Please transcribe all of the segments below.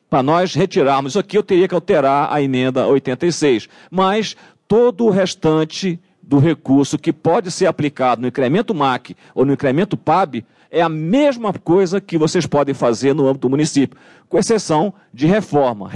Para nós retirarmos isso aqui, eu teria que alterar a emenda 86. Mas todo o restante do recurso que pode ser aplicado no incremento MAC ou no incremento PAB é a mesma coisa que vocês podem fazer no âmbito do município, com exceção de reforma.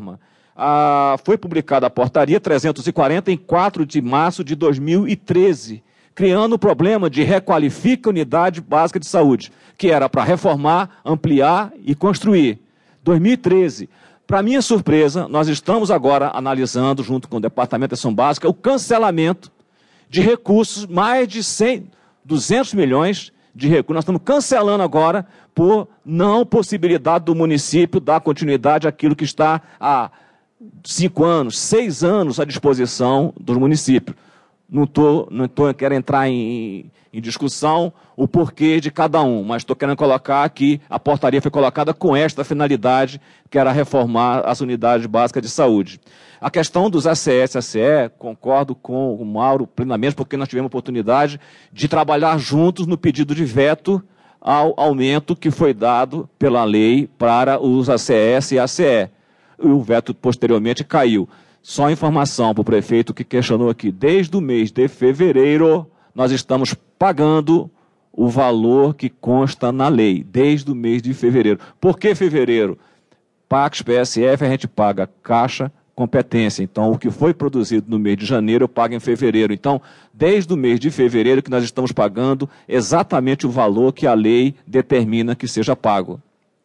Foi publicada a portaria 340 em 4 de março de 2013, criando o problema de requalifica unidade básica de saúde, que era para reformar, ampliar e construir. 2013. Para minha surpresa, nós estamos agora analisando, junto com o Departamento de Ação Básica, o cancelamento de recursos, mais de 200 milhões de recursos. Nós estamos cancelando agora por não possibilidade do município dar continuidade àquilo que está há 5 anos, 6 anos à disposição dos municípios. Não quero entrar em discussão o porquê de cada um, mas estou querendo colocar que a portaria foi colocada com esta finalidade, que era reformar as unidades básicas de saúde. A questão dos ACS e ACE, concordo com o Mauro plenamente, porque nós tivemos a oportunidade de trabalhar juntos no pedido de veto ao aumento que foi dado pela lei para os ACS e ACE. E o veto posteriormente caiu. Só informação para o prefeito que questionou aqui. Desde o mês de fevereiro, nós estamos pagando o valor que consta na lei. Desde o mês de fevereiro. Por que fevereiro? PACS, PSF, a gente paga Caixa, competência. Então, o que foi produzido no mês de janeiro, eu pago em fevereiro. Então, desde o mês de fevereiro que nós estamos pagando exatamente o valor que a lei determina que seja pago.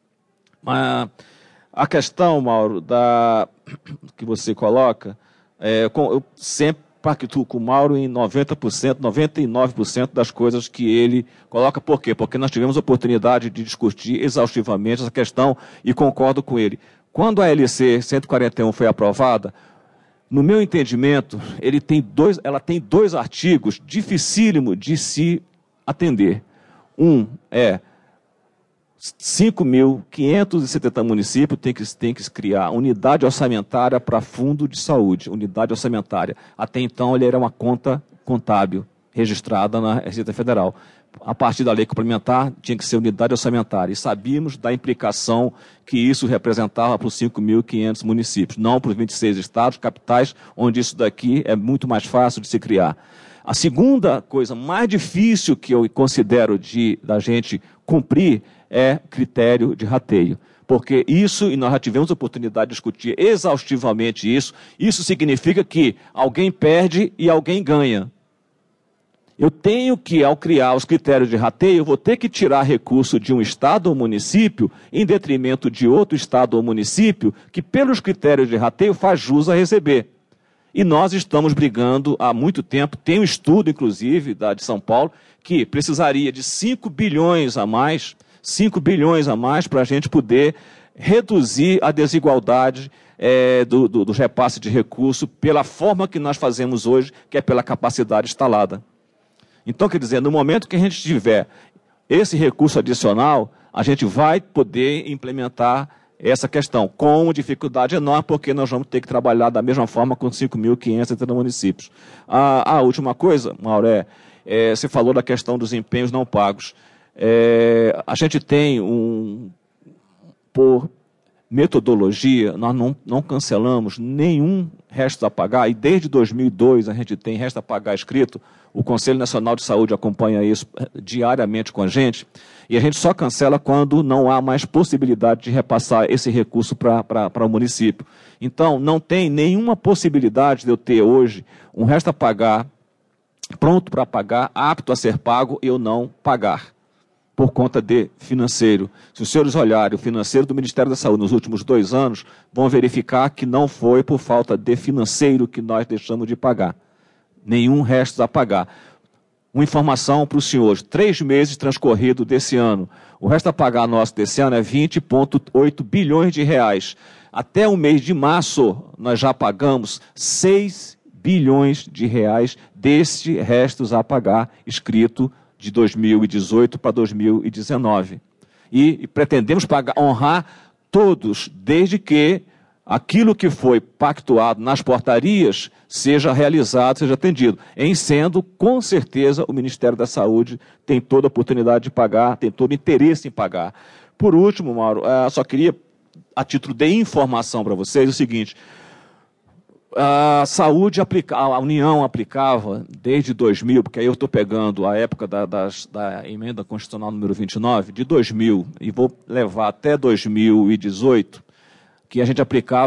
Mas a questão, Mauro, que você coloca, eu sempre pactuo com o Mauro em 90%, 99% das coisas que ele coloca. Por quê? Porque nós tivemos a oportunidade de discutir exaustivamente essa questão e concordo com ele. Quando a LC 141 foi aprovada, no meu entendimento, ela tem 2 artigos dificílimos de se atender. Um é 5.570 municípios tem que criar unidade orçamentária para fundo de saúde, unidade orçamentária. Até então, ele era uma conta contábil registrada na Receita Federal. A partir da lei complementar, tinha que ser unidade orçamentária. E sabíamos da implicação que isso representava para os 5.500 municípios, não para os 26 estados, capitais, onde isso daqui é muito mais fácil de se criar. A segunda coisa mais difícil que eu considero da gente cumprir é critério de rateio. Porque isso, e nós já tivemos a oportunidade de discutir exaustivamente isso significa que alguém perde e alguém ganha. Eu tenho que, ao criar os critérios de rateio, eu vou ter que tirar recurso de um estado ou município em detrimento de outro estado ou município que, pelos critérios de rateio, faz jus a receber. E nós estamos brigando há muito tempo, tem um estudo, inclusive, de São Paulo, que precisaria de 5 bilhões a mais para a gente poder reduzir a desigualdade do repasse de recurso pela forma que nós fazemos hoje, que é pela capacidade instalada. Então, quer dizer, no momento que a gente tiver esse recurso adicional, a gente vai poder implementar essa questão, com dificuldade enorme, porque nós vamos ter que trabalhar da mesma forma com 5.570 municípios. A última coisa, Mauro, você falou da questão dos empenhos não pagos. A gente tem por metodologia, nós não cancelamos nenhum resto a pagar, e desde 2002 a gente tem resto a pagar escrito. O Conselho Nacional de Saúde acompanha isso diariamente com a gente, e a gente só cancela quando não há mais possibilidade de repassar esse recurso para o município. Então, não tem nenhuma possibilidade de eu ter hoje um resto a pagar, pronto para pagar, apto a ser pago, e eu não pagar, por conta de financeiro. Se os senhores olharem o financeiro do Ministério da Saúde nos últimos 2 anos, vão verificar que não foi por falta de financeiro que nós deixamos de pagar. Nenhum resto a pagar. Uma informação para os senhores, 3 meses transcorridos desse ano. O resto a pagar nosso desse ano é 20,8 bilhões de reais. Até o mês de março, nós já pagamos 6 bilhões de reais deste restos a pagar, escrito de 2018 para 2019. E pretendemos honrar todos, desde que aquilo que foi pactuado nas portarias seja realizado, seja atendido. Em sendo, com certeza, o Ministério da Saúde tem toda a oportunidade de pagar, tem todo o interesse em pagar. Por último, Mauro, só queria a título de informação para vocês, o seguinte: a saúde, a União aplicava desde 2000, porque aí eu estou pegando a época da emenda constitucional número 29, de 2000, e vou levar até 2018, que a gente aplica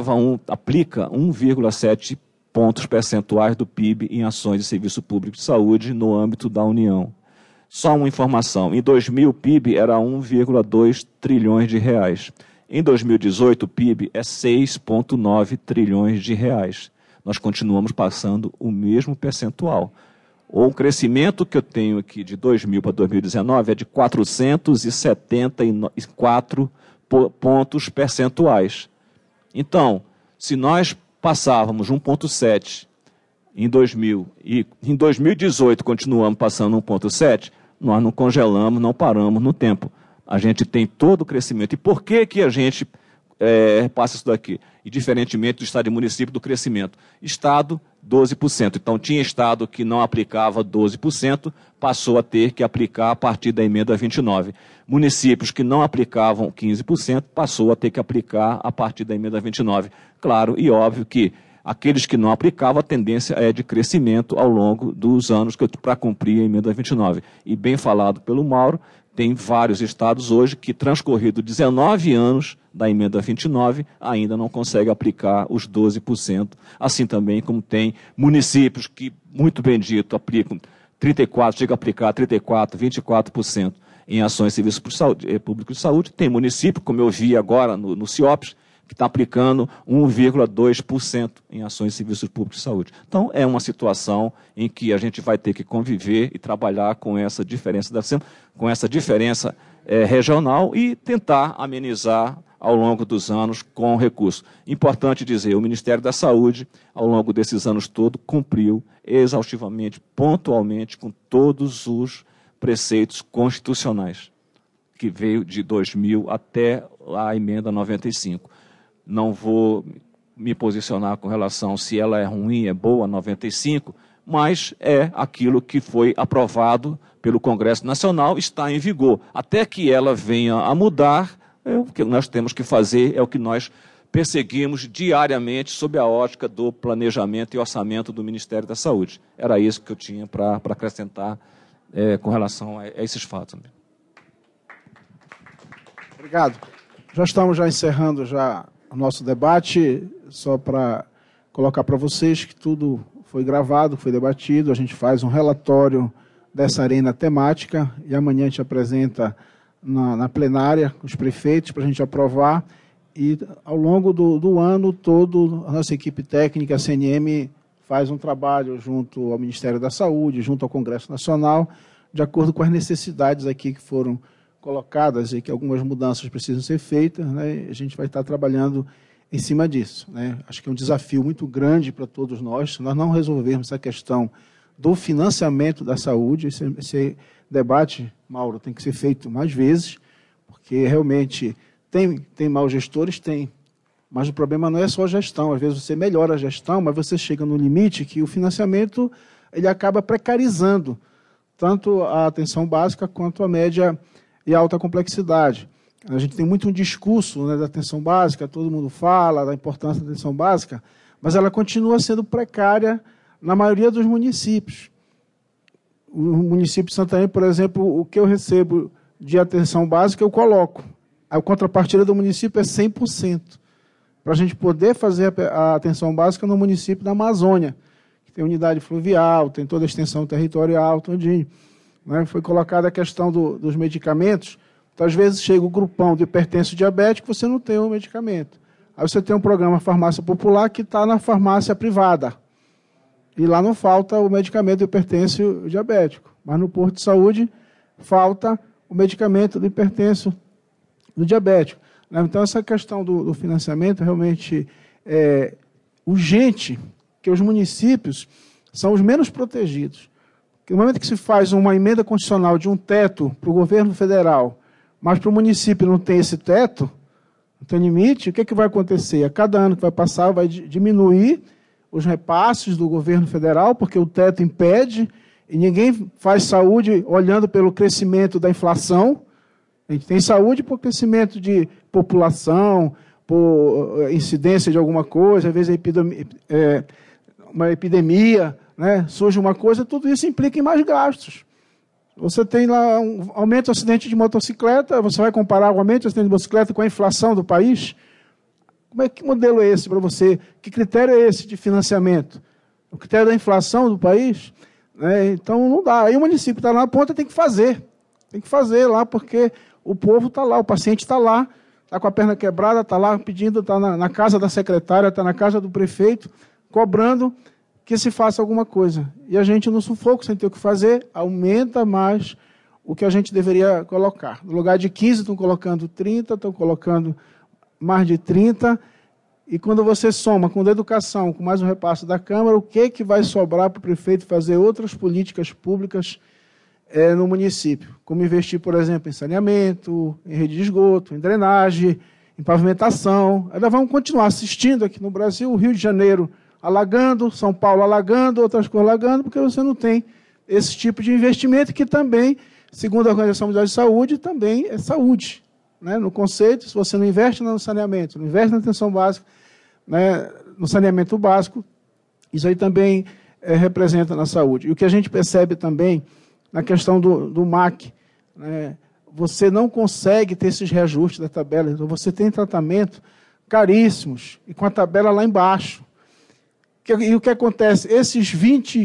1,7 pontos percentuais do PIB em ações de serviço público de saúde no âmbito da União. Só uma informação: em 2000 o PIB era 1,2 trilhões de reais. Em 2018 o PIB é 6,9 trilhões de reais. Nós continuamos passando o mesmo percentual. O crescimento que eu tenho aqui de 2000 para 2019 é de 474 pontos percentuais. Então, se nós passávamos 1,7 em 2000 e em 2018 continuamos passando 1,7, nós não congelamos, não paramos no tempo. A gente tem todo o crescimento. E por que a gente passa isso daqui? E diferentemente do Estado e município, do crescimento. Estado, 12%. Então, tinha Estado que não aplicava 12%, passou a ter que aplicar a partir da emenda 29. Municípios que não aplicavam 15%, passou a ter que aplicar a partir da emenda 29. Claro e óbvio que aqueles que não aplicavam, a tendência é de crescimento ao longo dos anos para cumprir a emenda 29. E bem falado pelo Mauro, tem vários estados hoje que, transcorrido 19 anos da emenda 29, ainda não conseguem aplicar os 12%. Assim também como tem municípios que, muito bem dito, aplicam 34%, chega a aplicar 34%, 24% em ações de serviço público de saúde. Tem município, como eu vi agora no CIOPS, que está aplicando 1,2% em ações de serviços públicos de saúde. Então, é uma situação em que a gente vai ter que conviver e trabalhar com essa diferença, regional e tentar amenizar ao longo dos anos com recursos. Importante dizer, o Ministério da Saúde, ao longo desses anos todos, cumpriu exaustivamente, pontualmente, com todos os preceitos constitucionais, que veio de 2000 até a emenda 95. Não vou me posicionar com relação se ela é ruim, é boa, 95, mas é aquilo que foi aprovado pelo Congresso Nacional, está em vigor. Até que ela venha a mudar, o que nós temos que fazer, é o que nós perseguimos diariamente sob a ótica do planejamento e orçamento do Ministério da Saúde. Era isso que eu tinha para acrescentar com relação a esses fatos. Obrigado. Já estamos encerrando o nosso debate, só para colocar para vocês que tudo foi gravado, foi debatido, a gente faz um relatório dessa arena temática e amanhã a gente apresenta na plenária os prefeitos para a gente aprovar e ao longo do ano todo a nossa equipe técnica, a CNM, faz um trabalho junto ao Ministério da Saúde, junto ao Congresso Nacional, de acordo com as necessidades aqui que foram colocadas e que algumas mudanças precisam ser feitas, né? A gente vai estar trabalhando em cima disso, né? Acho que é um desafio muito grande para todos nós. Se nós não resolvermos essa questão do financiamento da saúde, esse debate, Mauro, tem que ser feito mais vezes, porque realmente tem maus gestores, mas o problema não é só a gestão. Às vezes você melhora a gestão, mas você chega no limite que o financiamento ele acaba precarizando tanto a atenção básica quanto a média e alta complexidade. A gente tem muito um discurso, né, da atenção básica, todo mundo fala da importância da atenção básica, mas ela continua sendo precária na maioria dos municípios. O município de Santarém, por exemplo, o que eu recebo de atenção básica, eu coloco. A contrapartida do município é 100%. Para a gente poder fazer a atenção básica no município da Amazônia, que tem unidade fluvial, tem toda a extensão territorial, todinho. Né? Foi colocada a questão dos medicamentos. Então, às vezes, chega o grupão de hipertenso diabético, você não tem o medicamento. Aí você tem um programa Farmácia Popular que está na farmácia privada. E lá não falta o medicamento do hipertenso diabético. Mas no posto de saúde falta o medicamento do hipertenso do diabético. Então, essa questão do financiamento realmente é urgente, que os municípios são os menos protegidos. Porque no momento que se faz uma emenda constitucional de um teto para o governo federal, mas para o município não tem esse teto, não tem limite, o que vai acontecer? A cada ano que vai passar, vai diminuir os repasses do governo federal, porque o teto impede, e ninguém faz saúde olhando pelo crescimento da inflação. A gente tem saúde por crescimento de população, por incidência de alguma coisa, às vezes uma epidemia, né? Surge uma coisa, tudo isso implica em mais gastos. Você tem lá um aumento do acidente de motocicleta, você vai comparar o aumento do acidente de motocicleta com a inflação do país? Que modelo é esse para você? Que critério é esse de financiamento? O critério da inflação do país? Então não dá. Aí o município está lá na ponta, tem que fazer. Tem que fazer lá, porque o povo está lá, o paciente está lá, está com a perna quebrada, está lá pedindo, está na casa da secretária, está na casa do prefeito, cobrando que se faça alguma coisa. E a gente, no sufoco, sem ter o que fazer, aumenta mais o que a gente deveria colocar. No lugar de 15, estão colocando 30, estão colocando mais de 30, e quando você soma com a educação, com mais um repasse da Câmara, o que vai sobrar para o prefeito fazer outras políticas públicas no município? Como investir, por exemplo, em saneamento, em rede de esgoto, em drenagem, em pavimentação. Ainda vamos continuar assistindo aqui no Brasil, o Rio de Janeiro alagando, São Paulo alagando, outras coisas alagando, porque você não tem esse tipo de investimento que também, segundo a Organização Mundial de Saúde, também é saúde. No conceito, se você não investe no saneamento, não investe na atenção básica, no saneamento básico, isso aí também representa na saúde. E o que a gente percebe também na questão do MAC, você não consegue ter esses reajustes da tabela, então você tem tratamento caríssimos e com a tabela lá embaixo. E o que acontece? Esses 20%,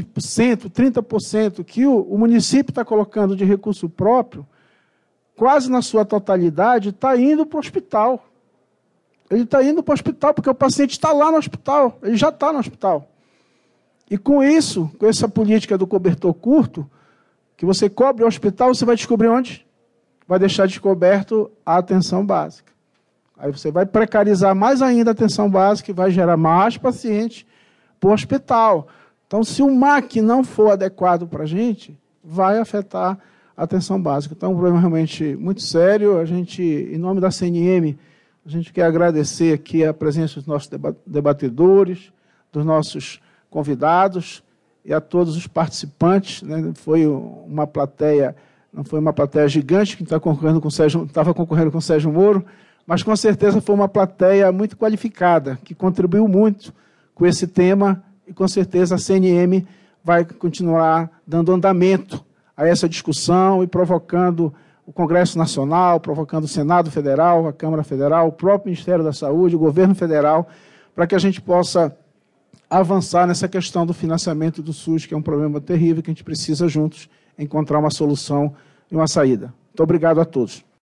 30% que o município está colocando de recurso próprio, quase na sua totalidade, está indo para o hospital. Ele está indo para o hospital porque o paciente está lá no hospital, ele já está no hospital. E com isso, com essa política do cobertor curto, que você cobre o hospital, você vai descobrir onde? Vai deixar descoberto a atenção básica. Aí você vai precarizar mais ainda a atenção básica e vai gerar mais pacientes para o hospital. Então, se o MAC não for adequado para a gente, vai afetar a atenção básica. Então, é um problema realmente muito sério. A gente, em nome da CNM, a gente quer agradecer aqui a presença dos nossos debatedores, dos nossos convidados e a todos os participantes. Foi uma plateia, não foi uma plateia gigante que estava concorrendo com o Sérgio Moro, mas com certeza foi uma plateia muito qualificada, que contribuiu muito com esse tema, e com certeza a CNM vai continuar dando andamento a essa discussão e provocando o Congresso Nacional, provocando o Senado Federal, a Câmara Federal, o próprio Ministério da Saúde, o Governo Federal, para que a gente possa avançar nessa questão do financiamento do SUS, que é um problema terrível, que a gente precisa juntos encontrar uma solução e uma saída. Muito obrigado a todos.